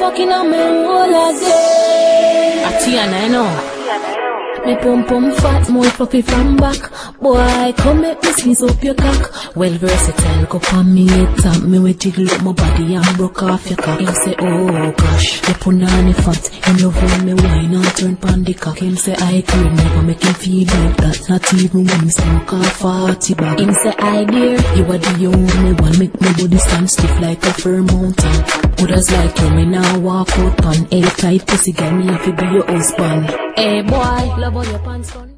fucking on me all again. Atiana, I know. Me pum pum fat, more fluffy from back. Boy, come make me squeeze up your cock. Well versatile, go on me head tap. Me we jiggle up my body and broke off your cock. Him say, oh gosh, you put on the fat. Him love when me wine and turn pan the cock. Him say, I cream, never make him feel like that. Not even when him smoke off 40 back. Him say, I dear, you are the only one. Make me body stand stiff like a firm mountain. Others like you, me now walk out on. Hey tight pussy, girl, me have to be your husband. Hey boy, love all your pants on.